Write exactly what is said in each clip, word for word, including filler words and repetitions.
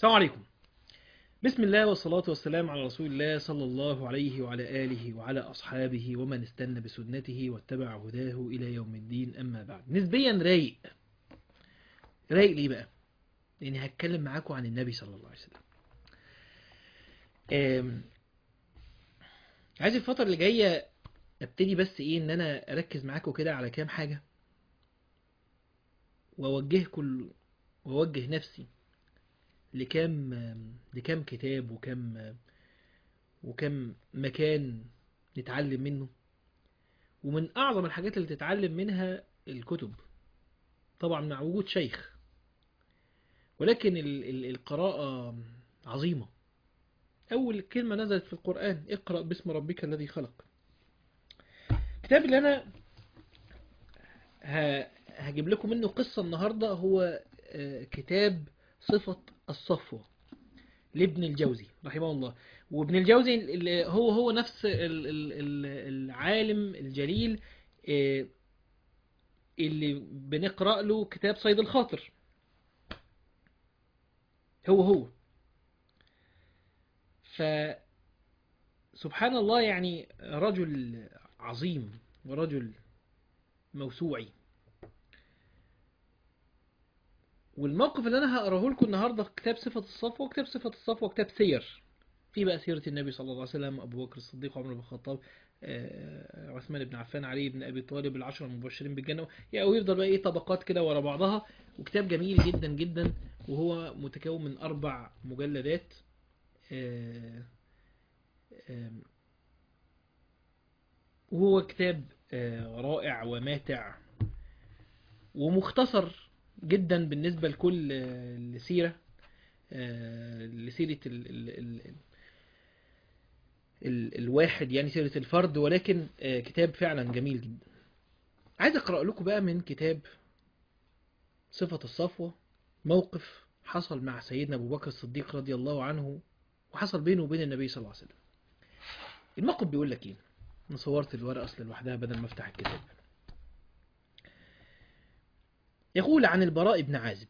السلام عليكم. بسم الله والصلاة والسلام على رسول الله صلى الله عليه وعلى آله وعلى أصحابه ومن استنى بسنته واتبع هداه إلى يوم الدين. أما بعد، نسبيا رايق رايق ليه بقى؟ لأني هتكلم معاكم عن النبي صلى الله عليه وسلم. آم، عايز الفترة اللي جاية ابتدي بس ايه ان انا اركز معاكم كده على كام حاجة، واوجهكم واوجه نفسي لكام لكام كتاب وكام وكم مكان نتعلم منه. ومن أعظم الحاجات اللي تتعلم منها الكتب، طبعا مع وجود شيخ، ولكن ال- ال- القراءة عظيمة. أول كلمة نزلت في القرآن: اقرأ باسم ربك الذي خلق. الكتاب اللي أنا ه- هجيب لكم منه قصة النهاردة هو آه، كتاب صفة الصفوة لابن الجوزي رحمه الله. وابن الجوزي اللي هو هو نفس ال- ال- ال- العالم الجليل آه، اللي بنقرأ له كتاب صيد الخاطر، هو هو. فسبحان الله، يعني رجل عظيم ورجل موسوعي. والموقف اللي انا هقراه لكم النهارده في كتاب صفة الصفوة، كتاب صفة الصفوة كتاب سير، في بقى سيرة النبي صلى الله عليه وسلم، ابو بكر الصديق، عمر بن الخطاب، آه، عثمان بن عفان، علي بن ابي طالب، العشرة المبشرين بالجنة، يعني ويفضل بقى ايه طبقات كده ورا بعضها. وكتاب جميل جدا جدا، وهو متكون من اربع مجلدات. آه، آه، وهو كتاب آه، رائع وماتع ومختصر جدا بالنسبة لكل آه، لسيرة آه، لسيرة ال ال ال ال الواحد، يعني سيرة الفرد، ولكن آه، كتاب فعلا جميل جدا. عايز أقرأ لكم بقى من كتاب صفة الصفوة موقف حصل مع سيدنا أبو بكر الصديق رضي الله عنه، وحصل بينه وبين النبي صلى الله عليه وسلم. الموقف بيقول لك إيه؟ أنا صورت الورقة أصل لوحدها بدل ما أفتح الكتاب. يقول عن البراء بن عازب،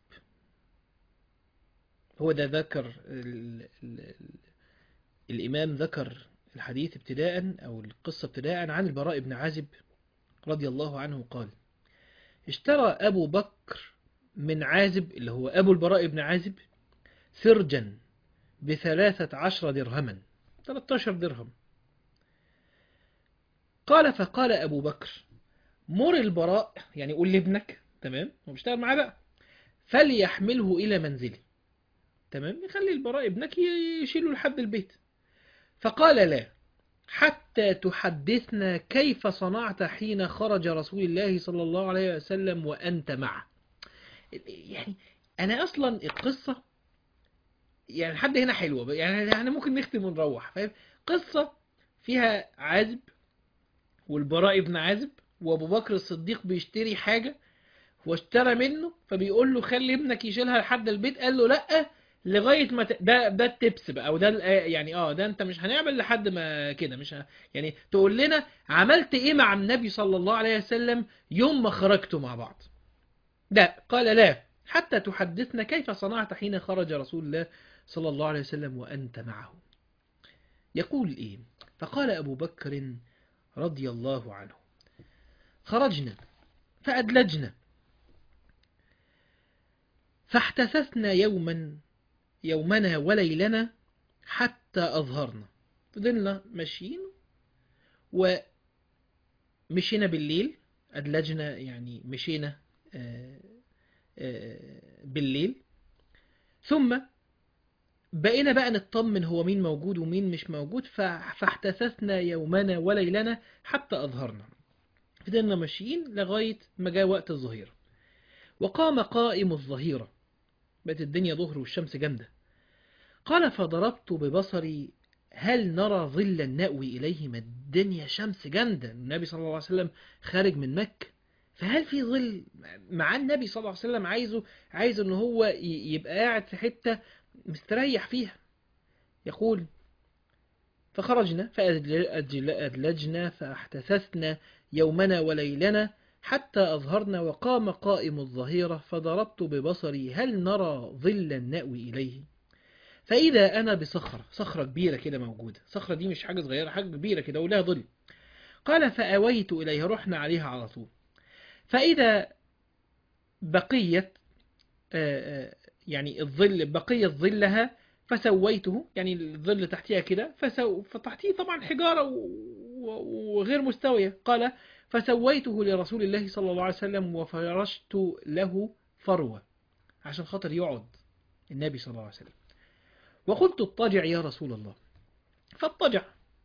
هو ده ذكر ال ال الإمام ذكر الحديث ابتداء أو القصة ابتداء عن البراء بن عازب رضي الله عنه قال: اشترى أبو بكر من عازب، اللي هو أبو البراء بن عازب، سرجا بثلاثة عشر درهما، ثلاثة عشر درهم. قال: فقال أبو بكر: مر البراء، يعني قول لابنك، تمام، هو بيشتغل معاه بقى، فليحمله إلى منزله، تمام، يخلي البراء ابنك يشيله لحد البيت. فقال: لا، حتى تحدثنا كيف صنعت حين خرج رسول الله صلى الله عليه وسلم وأنت معه. يعني أنا أصلا القصة يعني لحد هنا حلوة، يعني احنا ممكن نختم ونروح، فاهم؟ قصة فيها عازب والبراء ابن عازب، وأبو بكر الصديق بيشتري حاجة واشترى منه، فبيقول له خلي ابنك يشيلها لحد البيت. قال له لا، لغايه ما ت... ده ده التبس بقى، وده ال- يعني اه ده انت مش هنعمل لحد ما كده، مش ه... يعني تقول لنا عملت ايه مع النبي صلى الله عليه وسلم يوم ما خرجتوا مع بعض. لا، قال: لا، حتى تحدثنا كيف صنعت حين خرج رسول الله صلى الله عليه وسلم وأنت معه. يقول ايه: فقال أبو بكر رضي الله عنه: خرجنا فأدلجنا، فاحتسسنا يوما يومنا وليلنا حتى أظهرنا. فضلنا ماشيين ومشينا بالليل، أدلجنا يعني مشينا آه، آه، بالليل، ثم بقينا بقى نطمن هو مين موجود ومين مش موجود. ف- فاحتسسنا يومنا وليلنا حتى أظهرنا. فضلنا ماشيين لغاية ما جاء وقت الظهيرة. وقام قائم الظهيرة، بقت الدنيا ظهر والشمس جامدة. قال: فضربت ببصري هل نرى ظلا نأوي إليه. ما الدنيا شمس جامدة، النبي صلى الله عليه وسلم خارج من مكة، فهل في ظل مع النبي صلى الله عليه وسلم؟ عايزه عايز ان هو ي- يبقى قاعد في حتة مستريح فيها. يقول: فخرجنا فأدلجنا فاحتسسنا يومنا وليلنا حتى أظهرنا. وقام قائم الظهيرة فضربت ببصري هل نرى ظلا نأوي إليه. فإذا أنا بصخرة، صخرة كبيرة كده موجودة، صخرة دي مش حاجة صغيرة، حاجة كبيرة كده ولها ظل. قال فأويت إليها، رحنا عليها على طول. فإذا بقية آه، آه، يعني الظل بقية ظلها فسويته، يعني الظل تحتها كده، فسو فتحتيه طبعا حجارة و- وغير مستوية. قال فسويته لرسول الله صلى الله عليه وسلم وفرشت له فروة عشان خاطر يقعد النبي صلى الله عليه وسلم. وقلت اضطجع يا رسول الله، فاضطجع.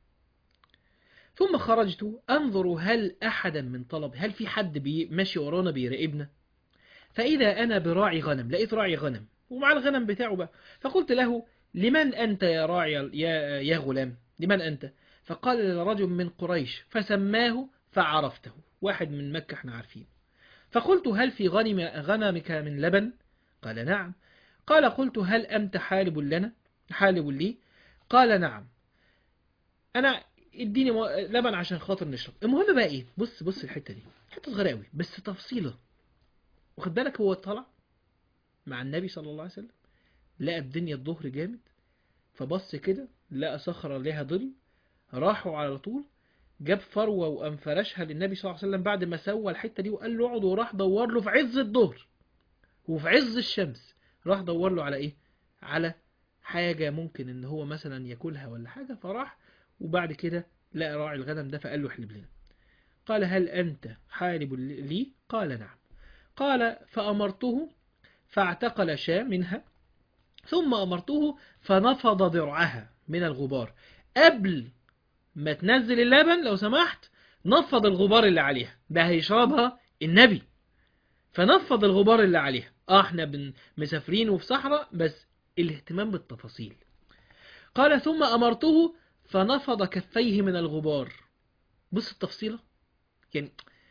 ثم خرجت أنظر هل أحدا من طلب، هل في حد بي ماشي ورانا بيراقبنا. فإذا أنا براعي غنم، لقيت راعي غنم ومع الغنم بتاعه بقى. فقلت له لمن أنت يا راعي يا, يا غلام، لمن أنت؟ فقال لرجل من قريش، فسماه فعرفته، واحد من مكة احنا عارفين. فقلت هل في غنم غنمك من لبن؟ قال نعم. قال قلت هل أنت حالب لنا، حالب لي؟ قال نعم، أنا اديني مو- لبن عشان خاطر نشرب. المهم بقى ايه، بص بص الحتة دي حتة صغيرة قوي بس تفصيلة. واخد بالك، هو طلع مع النبي صلى الله عليه وسلم، لقى الدنيا الظهر جامد، فبص كده لقى صخرة ليها ظل، راحوا على طول، جاب فروة وقام فرشها للنبي صلى الله عليه وسلم بعد ما سوى الحتة دي وقال له اقعد، وراح دور له في عز الظهر وفي عز الشمس، راح دور له على ايه، على حاجة ممكن ان هو مثلا ياكلها ولا حاجة. فراح وبعد كده لقى راعي الغنم ده فقال له احلب لنا. قال هل أنت حالب لي؟ قال نعم. قال فأمرته فاعتقل شاة منها، ثم أمرته فنفض درعها من الغبار. قبل ما تنزل اللبن لو سمحت نفض الغبار اللي عليها، ده هيشربها النبي، فنفض الغبار اللي عليها. اه احنا بن مسافرين وفي صحراء، بس الاهتمام بالتفاصيل. قال ثم أمرته فنفض كفيه من الغبار. بص التفصيلة، يعني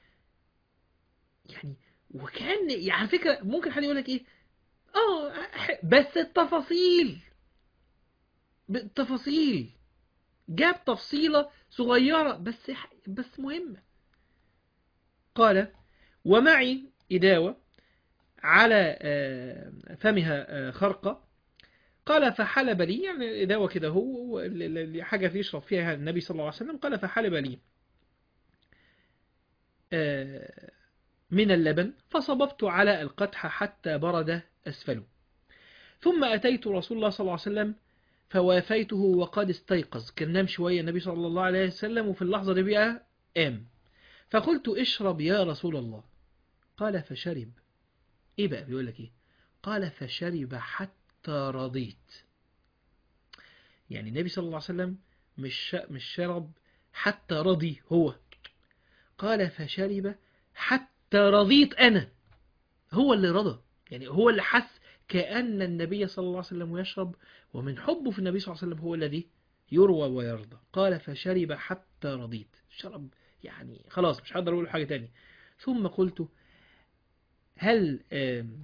يعني وكان يعني على فكرة ممكن حد يقول لك ايه، اه بس التفاصيل، بالتفاصيل جاب تفصيلة صغيرة بس بس مهمة. قال ومعي إداوة على آه، فمها آه، خرقة. قال فحلب لي، يعني إداوة كده هو اللي حاجة يشرب فيها النبي صلى الله عليه وسلم. قال فحلب لي آه، من اللبن، فصببت على القدح حتى برد أسفله. ثم أتيت رسول الله صلى الله عليه وسلم فوافيته وقد استيقظ، كان نام شوية النبي صلى الله عليه وسلم وفي اللحظة دي بقى قام. فقلت اشرب يا رسول الله. قال فشرب. ايه بقى بيقول لك ايه، قال فشرب حتى رضيت. يعني النبي صلى الله عليه وسلم مش مش شرب حتى رضي هو، قال فشرب حتى رضيت انا، هو اللي رضى، يعني هو اللي حس كأن النبي صلى الله عليه وسلم يشرب، ومن حبه في النبي صلى الله عليه وسلم هو الذي يروى ويرضى. قال فشرب حتى رضيت، شرب يعني خلاص مش هقدر اقول حاجة تاني. ثم قلت هل آم،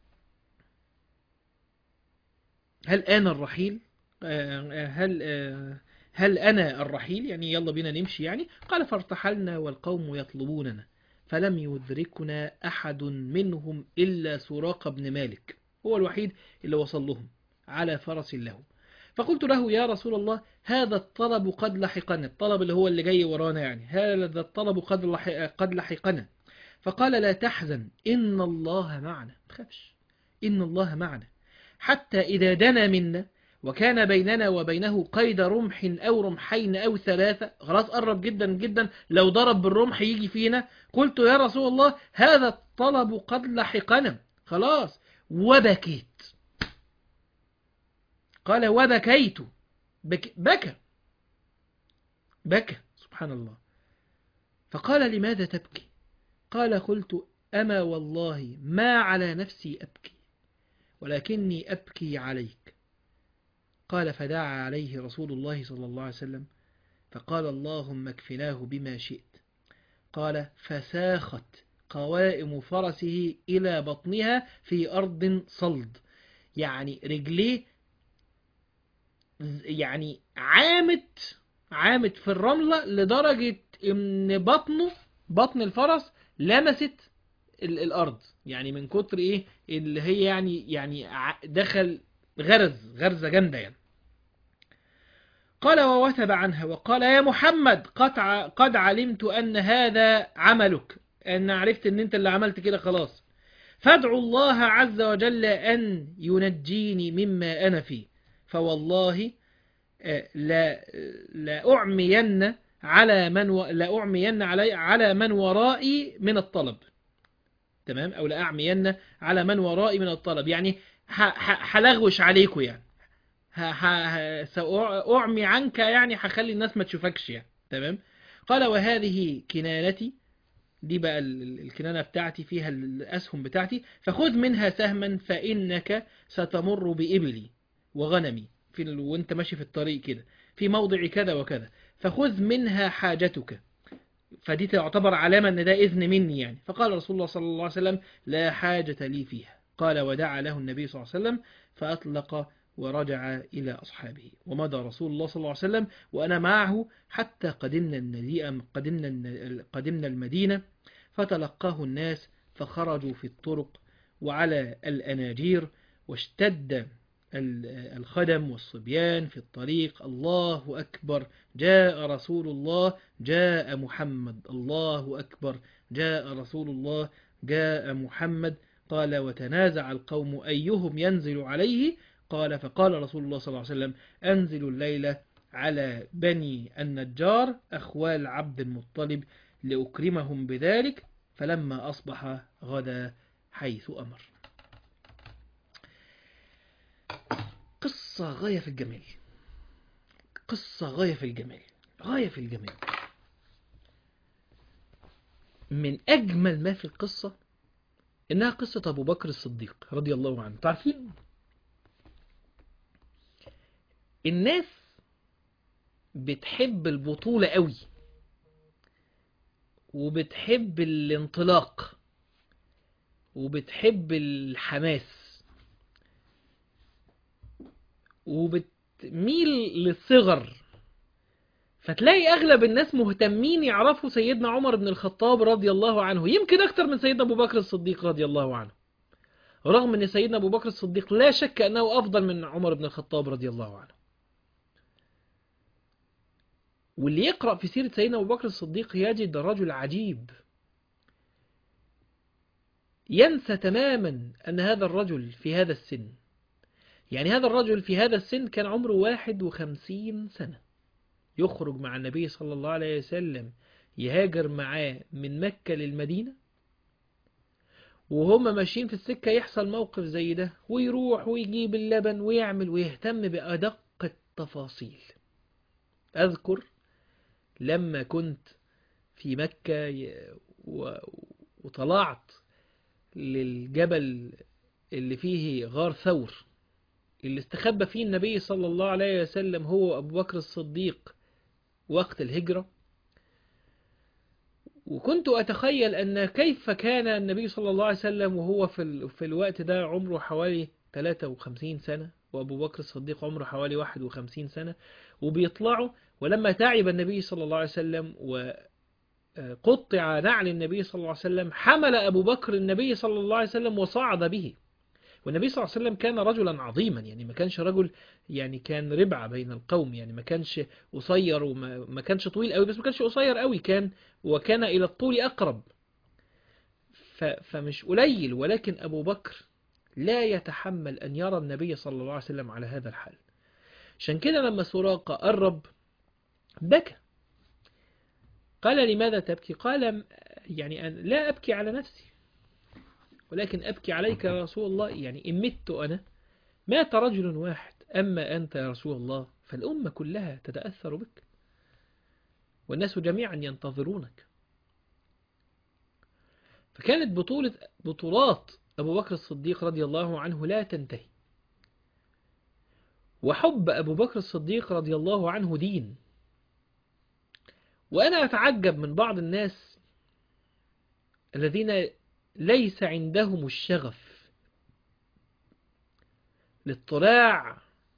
هل آن الرحيل، آه، هل آه، هل أنا الرحيل، يعني يلا بينا نمشي يعني. قال فارتحلنا والقوم يطلبوننا، فلم يدركنا أحد منهم إلا سراقة بن مالك، هو الوحيد اللي وصل لهم على فرس له. فقلت له يا رسول الله هذا الطلب قد لحقنا، الطلب اللي هو اللي جاي ورانا، يعني هذا الطلب قد لحق قد لحقنا. فقال لا تحزن إن الله معنا، ما تخافش إن الله معنا. حتى إذا دنا منا وكان بيننا وبينه قيد رمح أو رمحين أو ثلاثة، خلاص قرب جدا جدا لو ضرب بالرمح يجي فينا. قلت يا رسول الله هذا الطلب قد لحقنا، خلاص. وبكيت. قال وبكيت، بك بكى بكى سبحان الله. فقال لماذا تبكي؟ قال قلت أما والله ما على نفسي أبكي ولكني أبكي عليك. قال فدعا عليه رسول الله صلى الله عليه وسلم فقال اللهم اكفناه بما شئت. قال فساخت قوائم فرسه إلى بطنها في أرض صلد، يعني رجليه يعني عامت عامت في الرملة لدرجة ان بطنه بطن الفرس لمست ال- الأرض، يعني من كتر إيه اللي هي يعني يعني ع- دخل غرز غرزة جامدة يعني. قال ووثب عنها وقال يا محمد قد قد علمت أن هذا عملك، أن عرفت أن أنت اللي عملت كده خلاص، فادعوا الله عز وجل أن ينجيني مما أنا فيه، فوالله لا لا أعمين على من و... لا أعمين علي على من ورائي من الطلب. تمام، أو لا أعمين على من ورائي من الطلب، يعني هلغوش عليكم يعني، سأعمي عنك يعني، هخلي الناس ما تشوفكش يعني. تمام. قال وهذه كنانتي، دي بقى الكنانة بتاعتي فيها الأسهم بتاعتي، فخذ منها سهما فإنك ستمر بإبلي وغنمي في ال... وانت ماشي في الطريق كده في موضع كذا وكذا، فخذ منها حاجتك، فدي تعتبر علامة ان ده إذن مني يعني. فقال رسول الله صلى الله عليه وسلم لا حاجة لي فيها. قال ودعا له النبي صلى الله عليه وسلم فأطلق ورجع إلى أصحابه، ومضى رسول الله صلى الله عليه وسلم وأنا معه حتى قدمنا النديئة قدمنا قدمنا المدينة، فتلقاه الناس فخرجوا في الطرق وعلى الأناجير، واشتد الخدم والصبيان في الطريق. الله أكبر جاء رسول الله جاء محمد، الله أكبر جاء رسول الله جاء محمد. قال وتنازع القوم أيهم ينزل عليه، قال فقال رسول الله صلى الله عليه وسلم أنزلوا الليلة على بني النجار أخوال عبد المطلب لأكرمهم بذلك، فلما أصبح غدا حيث أمر. قصة غاية في الجمال، قصة غاية في الجمال، غاية في الجمال. من أجمل ما في القصة إنها قصة أبو بكر الصديق رضي الله عنه. تعرفين الناس بتحب البطولة قوي، وبتحب الانطلاق، وبتحب الحماس، وبتميل للصغر. فتلاقي أغلب الناس مهتمين يعرفوا سيدنا عمر بن الخطاب رضي الله عنه، يمكن أكتر من سيدنا أبو بكر الصديق رضي الله عنه، رغم أن سيدنا أبو بكر الصديق لا شك أنه أفضل من عمر بن الخطاب رضي الله عنه. واللي يقرأ في سيرة سيدنا أبو بكر الصديق يجد رجل عجيب، ينسى تماما أن هذا الرجل في هذا السن، يعني هذا الرجل في هذا السن كان عمره واحد وخمسين سنة، يخرج مع النبي صلى الله عليه وسلم يهاجر معاه من مكة للمدينة، وهم ماشيين في السكة يحصل موقف زي ده، ويروح ويجيب اللبن ويعمل ويهتم بأدق التفاصيل. أذكر لما كنت في مكة وطلعت للجبل اللي فيه غار ثور اللي استخبى فيه النبي صلى الله عليه وسلم هو أبو بكر الصديق وقت الهجرة، وكنت أتخيل أن كيف كان النبي صلى الله عليه وسلم وهو في, في الوقت ده عمره حوالي ثلاثة وخمسين سنة، وأبو بكر الصديق عمره حوالي واحد وخمسين سنة، وبيطلعوا. ولما تعب النبي صلى الله عليه وسلم وقطع نعل النبي صلى الله عليه وسلم، حمل أبو بكر النبي صلى الله عليه وسلم وصعد به. والنبي صلى الله عليه وسلم كان رجلا عظيما، يعني ما كانش رجل يعني كان ربعة بين القوم، يعني ما كانش قصير وما كانش طويل قوي، بس ما كانش قصير قوي، كان وكان إلى الطول أقرب، فمش قليل. ولكن أبو بكر لا يتحمل أن يرى النبي صلى الله عليه وسلم على هذا الحال، عشان كده لما سراقة قرب بكى. قال لماذا تبكي؟ قال يعني أن لا أبكي على نفسي ولكن أبكي عليك يا رسول الله، يعني إن مت أنا مات رجل واحد، أما أنت يا رسول الله فالأمة كلها تتأثر بك والناس جميعا ينتظرونك. فكانت بطولة بطولات أبو بكر الصديق رضي الله عنه لا تنتهي، وحب أبو بكر الصديق رضي الله عنه دين. وأنا أتعجب من بعض الناس الذين ليس عندهم الشغف للاطلاع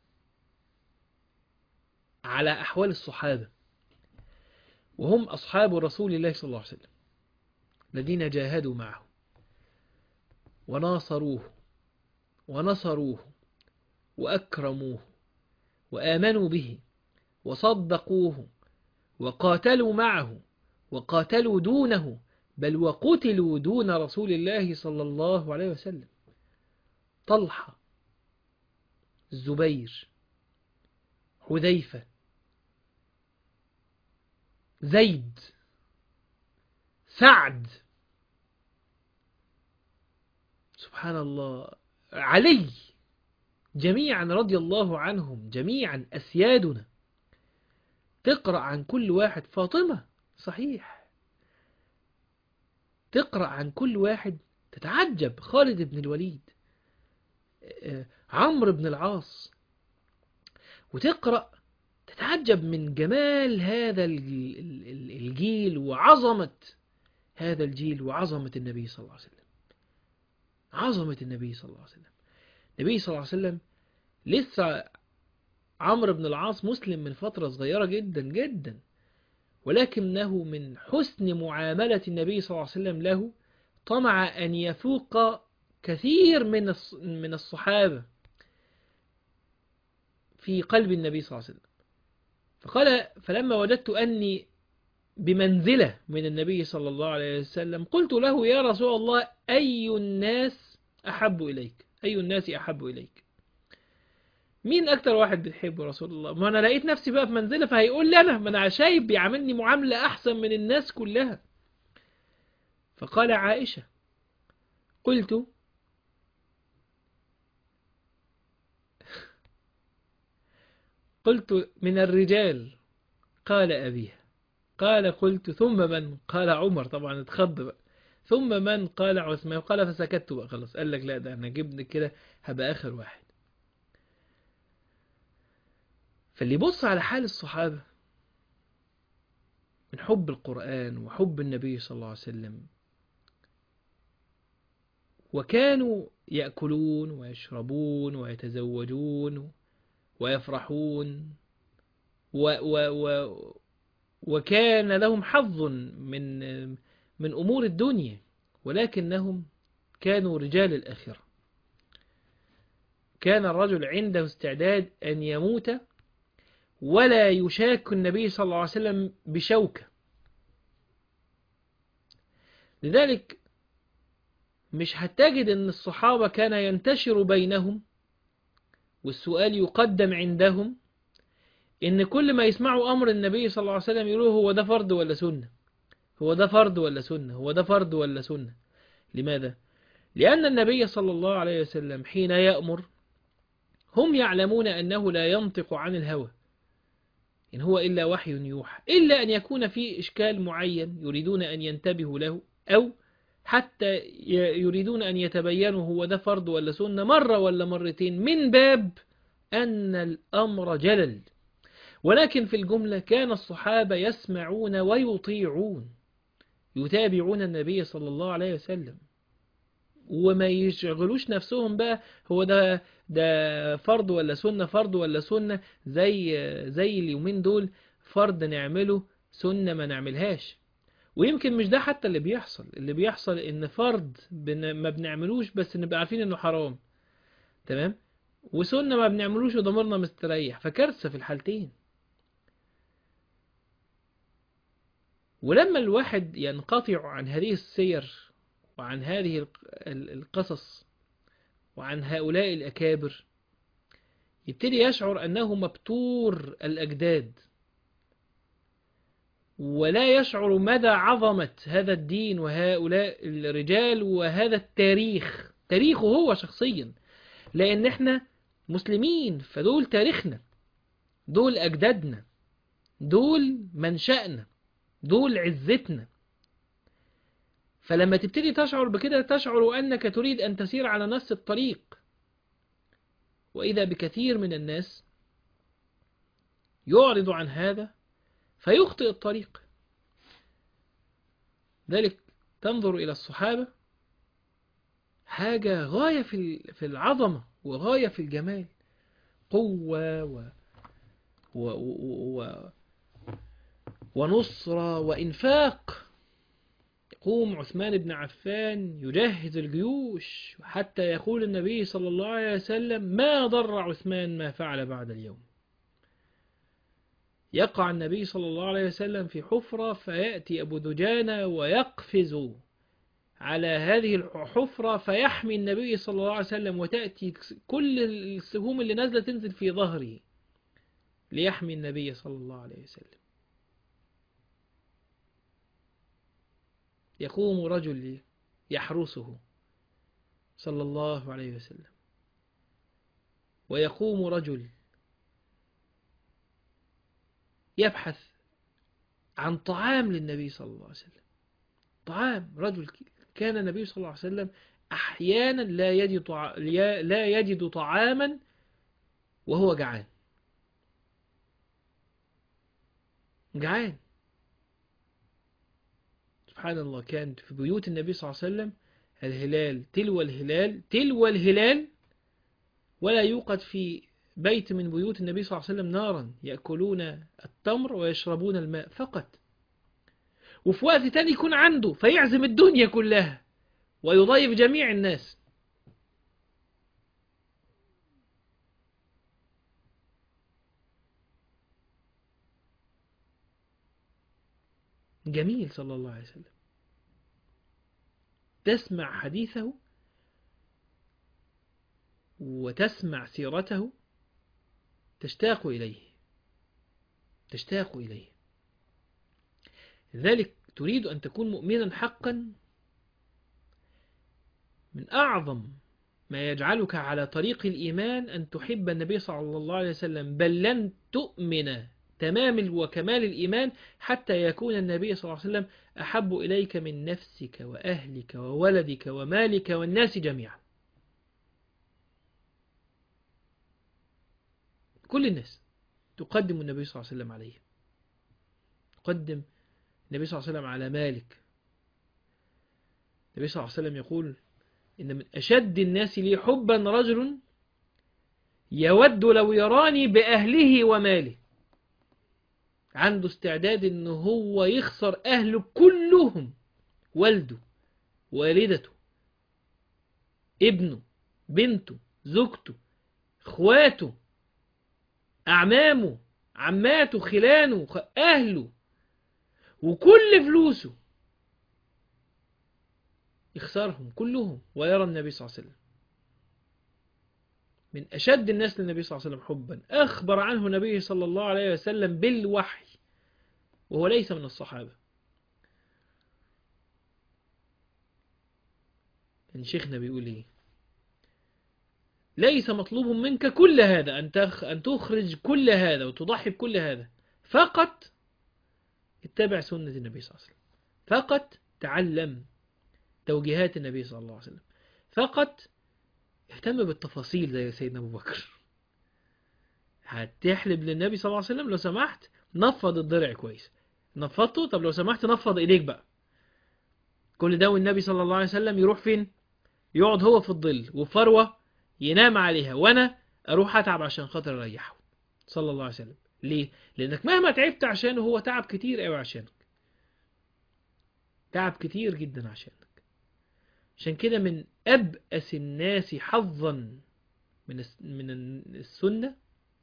على أحوال الصحابة، وهم أصحاب رسول الله صلى الله عليه وسلم الذين جاهدوا معه وناصروه ونصروه وأكرموه وآمنوا به وصدقوه وقاتلوا معه وقاتلوا دونه، بل وقتلوا دون رسول الله صلى الله عليه وسلم. طلحة، الزبير، حذيفة، زيد، سعد، سبحان الله، علي، جميعا رضي الله عنهم جميعا أسيادنا. تقرأ عن كل واحد، فاطمة صحيح، تقرأ عن كل واحد تتعجب، خالد بن الوليد، عمرو بن العاص، وتقرأ تتعجب من جمال هذا الجيل وعظمة هذا الجيل وعظمة النبي صلى الله عليه وسلم. عظمة النبي صلى الله عليه وسلم. النبي صلى الله عليه وسلم لسه عمرو بن العاص مسلم من فترة صغيرة جدا جدا، ولكنه من حسن معاملة النبي صلى الله عليه وسلم له طمع أن يفوق كثير من من الصحابة في قلب النبي صلى الله عليه وسلم. فقال: فلما وجدت أني بمنزلة من النبي صلى الله عليه وسلم قلت له: يا رسول الله، أي الناس أحب إليك؟ أي الناس أحب إليك؟ مين أكتر واحد بتحبه رسول الله؟ ما أنا لقيت نفسي بقى في منزلة، فهيقول لي أنا، ما أنا شايف بيعاملني معاملة أحسن من الناس كلها. فقال: عائشة. قلت: قلت من الرجال. قال: أبيها. قال: قلت: ثم من؟ قال: عمر. طبعا اتخض بقى. ثم من؟ قال: عثمان. قال: فسكت بقى خلاص. قال لك: لا، ده احنا جبنا كده هبقى آخر واحد. فاللي يبص على حال الصحابة من حب القرآن وحب النبي صلى الله عليه وسلم، وكانوا يأكلون ويشربون ويتزوجون ويفرحون و و و وكان لهم حظ من من أمور الدنيا، ولكنهم كانوا رجال الآخرة. كان الرجل عنده استعداد أن يموت ولا يشاك النبي صلى الله عليه وسلم بشوكة. لذلك مش هتجد أن الصحابة كان ينتشر بينهم والسؤال يقدم عندهم إن كل ما يسمعوا أمر النبي صلى الله عليه وسلم يقولوا: هو ده فرض ولا سنة؟ هو ده فرض ولا سنة؟ هو ده فرض ولا سنة؟ لماذا؟ لأن النبي صلى الله عليه وسلم حين يأمر هم يعلمون أنه لا ينطق عن الهوى، إن هو إلا وحي يوحى، إلا أن يكون في إشكال معين يريدون أن ينتبهوا له، أو حتى يريدون أن يتبينوا هو ده فرض ولا سنة مرة ولا مرتين، من باب أن الأمر جلل. ولكن في الجملة كان الصحابة يسمعون ويطيعون، يتابعون النبي صلى الله عليه وسلم، وما يشغلوش نفسهم بقى هو ده ده فرض ولا سنة، فرض ولا سنة، زي زي اليومين دول، فرض نعمله، سنة ما نعملهاش. ويمكن مش ده حتى اللي بيحصل، اللي بيحصل ان فرض بن ما بنعملوش بس نبقى عارفين انه حرام، تمام، وسنة ما بنعملوش وضميرنا مستريح، فكارثة في الحالتين. ولما الواحد ينقطع عن هذه السير وعن هذه القصص وعن هؤلاء الأكابر، يبتدي يشعر أنه مبتور الأجداد، ولا يشعر مدى عظمة هذا الدين وهؤلاء الرجال وهذا التاريخ، تاريخه هو شخصيا، لأن احنا مسلمين، فدول تاريخنا، دول أجدادنا، دول منشأنا، دول عزتنا. فلما تبتدي تشعر بكده تشعر أنك تريد أن تسير على نفس الطريق، وإذا بكثير من الناس يعرض عن هذا فيخطئ الطريق. ذلك تنظر إلى الصحابة حاجة غاية في العظمة وغاية في الجمال، قوة و... و... و... ونصرة وإنفاق. يقوم عثمان بن عفان يجهز الجيوش حتى يقول النبي صلى الله عليه وسلم ما ضر عثمان ما فعل بعد اليوم. يقع النبي صلى الله عليه وسلم في حفرة، فيأتي أبو دجانة ويقفز على هذه الحفرة فيحمي النبي صلى الله عليه وسلم، وتأتي كل السهوم اللي نازلة تنزل في ظهره ليحمي النبي صلى الله عليه وسلم. يقوم رجل يحرسه صلى الله عليه وسلم، ويقوم رجل يبحث عن طعام للنبي صلى الله عليه وسلم. طعام، رجل كان النبي صلى الله عليه وسلم أحيانا لا يجد لا يجد طعاما وهو جعان جعان سبحان الله. كانت في بيوت النبي صلى الله عليه وسلم الهلال تلو الهلال تلو الهلال، ولا يوقد في بيت من بيوت النبي صلى الله عليه وسلم نارا، يأكلون التمر ويشربون الماء فقط. وفي وقت تاني يكون عنده فيعزم الدنيا كلها ويضيف جميع الناس. جميل صلى الله عليه وسلم. تسمع حديثه وتسمع سيرته تشتاق إليه تشتاق إليه لذلك تريد أن تكون مؤمنا حقا، من أعظم ما يجعلك على طريق الإيمان أن تحب النبي صلى الله عليه وسلم، بل لن تؤمن تمام وكمال الإيمان حتى يكون النبي صلى الله عليه وسلم أحب إليك من نفسك وأهلك وولدك ومالك والناس جميعا. كل الناس تقدم النبي صلى الله عليه وسلم عليه، تقدم النبي صلى الله عليه وسلم على مالك. النبي صلى الله عليه وسلم يقول إن من أشد الناس لي حبا رجل يود لو يراني بأهله وماله. عنده استعداد إنه هو يخسر أهله كلهم، والده، والدته، ابنه، بنته، زوجته، اخواته، أعمامه، عماته، خلانه، أهله، وكل فلوسه، يخسرهم كلهم ويرى النبي صلى الله عليه وسلم. من أشد الناس للنبي صلى الله عليه وسلم حبا أخبر عنه النبي صلى الله عليه وسلم بالوحي وهو ليس من الصحابة. كان شيخنا بيقول إيه؟ ليس مطلوب منك كل هذا، أن تخرج كل هذا وتضحي بكل هذا، فقط اتبع سنة النبي صلى الله عليه وسلم، فقط تعلم توجيهات النبي صلى الله عليه وسلم، فقط اهتم بالتفاصيل زي سيدنا أبو بكر. هتحلب للنبي صلى الله عليه وسلم، لو سمحت نفض الضرع كويس. نفضته، طب لو سمحت نفض إيديك بقى. كل ده والنبي صلى الله عليه وسلم يروح فين؟ يقعد هو في الظل وفروة ينام عليها، وأنا أروح أتعب عشان خاطر أريحه صلى الله عليه وسلم. ليه؟ لأنك مهما تعبت عشانه هو تعب كتير قوي عشانك، تعب كتير جدا عشانك. عشان كده من أبأس الناس حظا من من السنة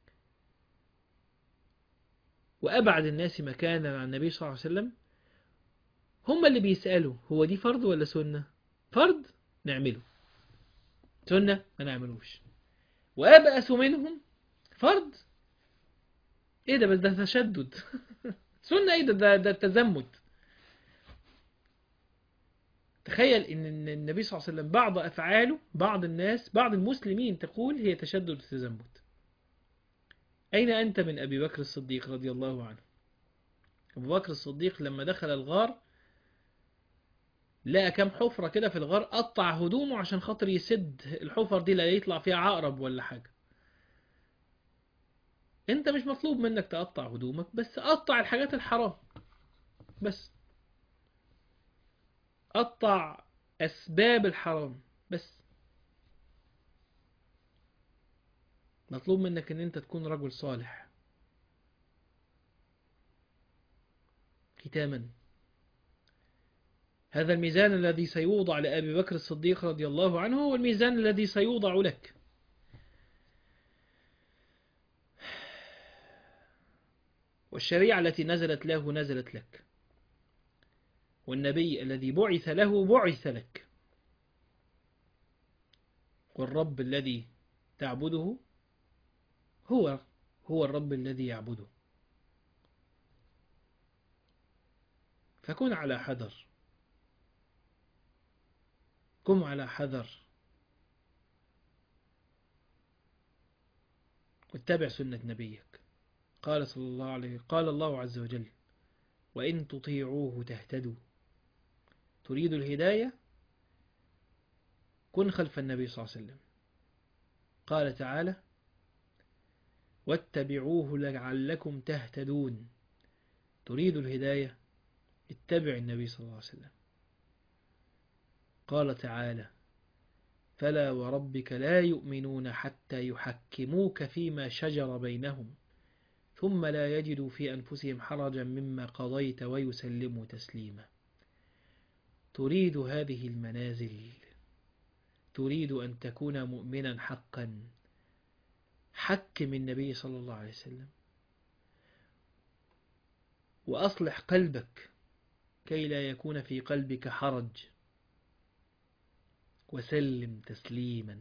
وأبعد الناس مكانا عن النبي صلى الله عليه وسلم هم اللي بيسألوا هو دي فرض ولا سنة؟ فرض نعمله، سنة ما نعملوش. وأبأس منهم فرض ايه ده؟ بس ده تشدد. سنة ايه ده؟ ده, ده تزمت. تخيل ان النبي صلى الله عليه وسلم بعض افعاله بعض الناس بعض المسلمين تقول هي تشدد وتزمت. اين انت من ابي بكر الصديق رضي الله عنه؟ ابو بكر الصديق لما دخل الغار لقى كام حفرة كده في الغار، قطع هدومه عشان خاطر يسد الحفر دي لا يطلع فيها عقرب ولا حاجة. انت مش مطلوب منك تقطع هدومك، بس قطع الحاجات الحرام، بس قطع أسباب الحرام بس. مطلوب منك ان انت تكون رجل صالح. ختاما، هذا الميزان الذي سيوضع لأبي بكر الصديق رضي الله عنه هو الميزان الذي سيوضع لك. والشريعة التي نزلت له نزلت لك، والنبي الذي بعث له بعث لك، والرب الذي تعبده هو هو الرب الذي يعبده. فكن على حذر، كن على حذر، واتبع سنة نبيك. قال صلى الله عليه قال الله عز وجل: وإن تطيعوه تهتدوا. تريد الهداية، كن خلف النبي صلى الله عليه وسلم. قال تعالى: واتبعوه لعلكم تهتدون. تريد الهداية، اتبع النبي صلى الله عليه وسلم. قال تعالى: فلا وربك لا يؤمنون حتى يحكموك فيما شجر بينهم ثم لا يجدوا في أنفسهم حرجا مما قضيت ويسلموا تسليما. تريد هذه المنازل، تريد أن تكون مؤمنا حقا، حكم النبي صلى الله عليه وسلم، وأصلح قلبك كي لا يكون في قلبك حرج، وسلم تسليما.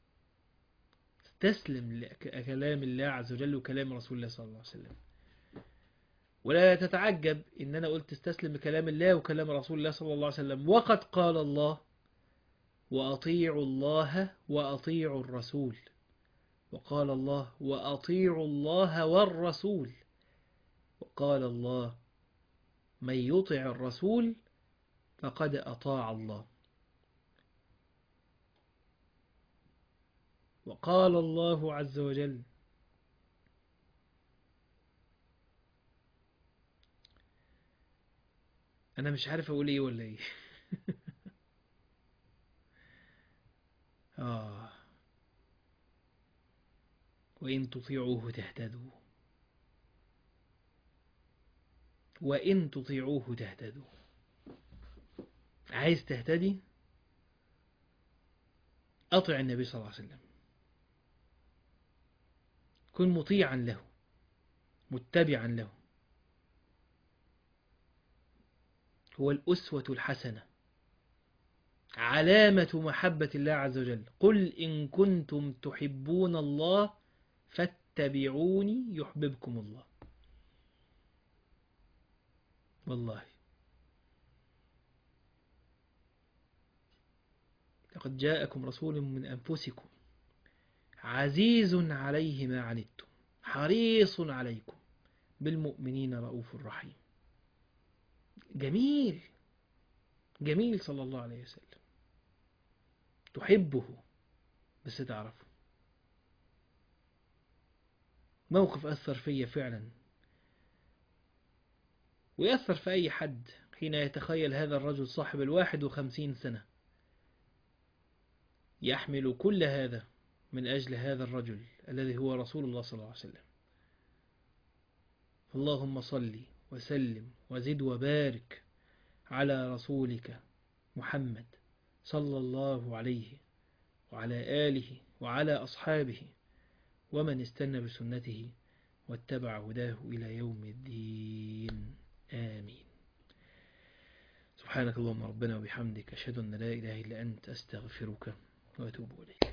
تسلم لكلام الله عز وجل وكلام رسول الله صلى الله عليه وسلم. ولا تتعجب إن أنا قلت استسلم لكلام الله وكلام رسول الله صلى الله عليه وسلم، وقد قال الله: وأطيعوا الله وأطيعوا الرسول. وقال الله: وأطيعوا الله والرسول. وقال الله: من يطع الرسول فقد أطاع الله. وقال الله عز وجل: أنا مش عارف أقول إيه ولا إيه. آه وإن تطيعوه تهتدوا، وإن تطيعوه تهتدوا. عايز تهتدي؟ أطع النبي صلى الله عليه وسلم، كن مطيعا له متبعا له. هو الأسوة الحسنة، علامة محبة الله عز وجل. قل إن كنتم تحبون الله فاتبعوني يحببكم الله. والله لقد جاءكم رسول من أنفسكم عزيز عليه ما عنتم حريص عليكم بالمؤمنين رؤوف رحيم. جميل جميل صلى الله عليه وسلم. تحبه بس تعرفه. موقف أثر فيا فعلا، ويأثر في أي حد حين يتخيل هذا الرجل صاحب الواحد وخمسين سنة يحمل كل هذا من أجل هذا الرجل الذي هو رسول الله صلى الله عليه وسلم. اللهم صل وسلم وزد وبارك على رسولك محمد صلى الله عليه وعلى آله وعلى أصحابه ومن استنى بسنته واتبع هداه إلى يوم الدين. آمين. سبحانك اللهم ربنا وبحمدك، أشهد أن لا إله إلا أنت، أستغفرك وأتوب إليك.